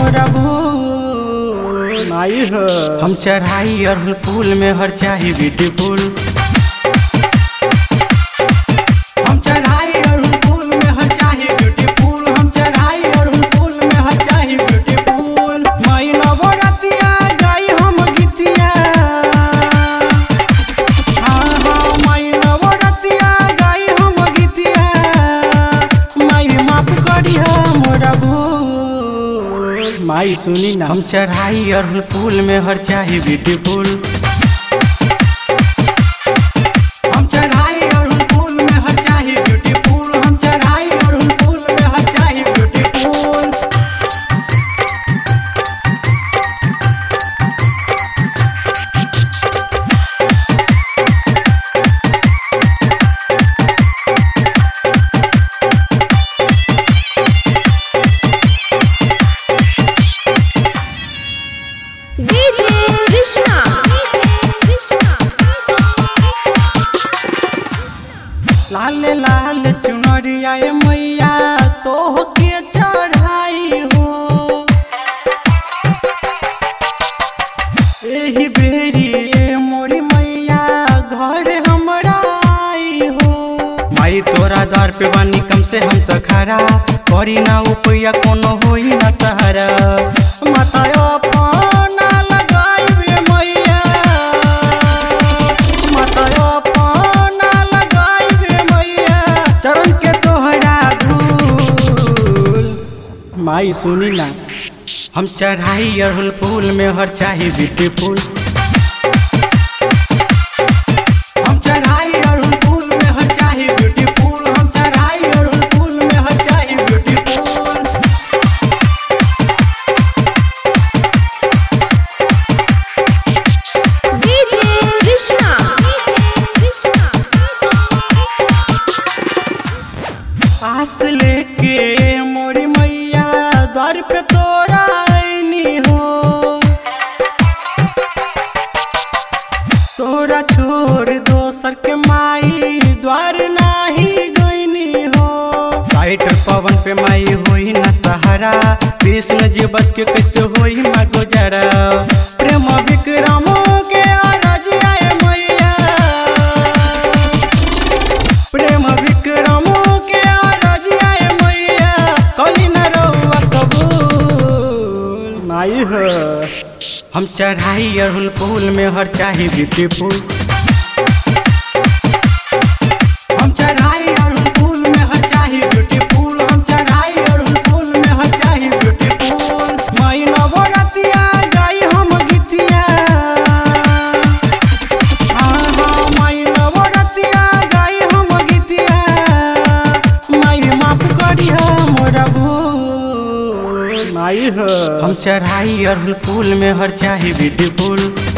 मोरा भूल माई हो। हम चढ़ाई अरहुल फूल में हर चाही ब्यूटीफुल। हम चढ़ाई अरहुल फूल में हर चाही ब्यूटीफुल। हम चढ़ाई अरहुल फूल में हर चाही ब्यूटीफुल। माई नवरतिया गाई हम गीतिया। हाँ हाँ माई नवरतिया गाई हम गीतिया। माई माफ करी मोरा भूल। माई सुनी ना। हम चढ़ाई अरहुल फूल में हर चाही ब्यूटीफुल। हम चढ़ाई अरहुल फूल में हर चाही ब्यूटीफुल। हम चढ़ाई अरहुल फूल में हर चाही ब्यूटीफुल। डीजे कृष्णा लाल लाल चुनरिया मैया तोह के चढ़ाई हो। एही बेरी मोरी मैया घर हमरा आई हो। माई तोरा द्वार पे बानी कम से हम तो खड़ा। करी ना उपया कोनो होई ना सहारा। माता अपना लगाई मैया। माता अपना लगाई मैया। चरण के तोहरा धूल। माई सुनी ना। हम चढ़ाई अरहुल फूल में हर चाही ब्यूटीफुल। हम चढ़ाई अरहुल फूल में हर चाही ब्यूटीफुल। हम चढ़ाई अरहुल फूल में हर चाही ब्यूटीफुल। डीजे कृष्णा पास लेके मोरी मैया द्वार पे तोरा आईनी हो। तोरा छोड़ दोसर के माई द्वार नाही गईनी हो। राइटर पवन पे माई होई ना सहारा। कृष्ण जी बच के कैसे होई माँ गुजारा। प्रेम विक्रम के आराज आए मैया। प्रेम विक्रम के आराज आए मैया। कली न रहुआ कबूल माई हो। हम चढ़ाई अरहुल फूल में हर चाही ब्यूटीफुल। हम चढ़ाई अरहुल फूल में हर चाही ब्यूटीफुल। हम चढ़ाई अरहुल फूल में हर चाही ब्यूटीफुल। माई नवरतिया गाई हम गीतिया। हाँ हाँ माई नवरतिया गाई हम गीतिया। माई माफ करी मोरा भूल माई हो। हम चढ़ाई अरहुल फूल में हर चाही ब्यूटीफुल।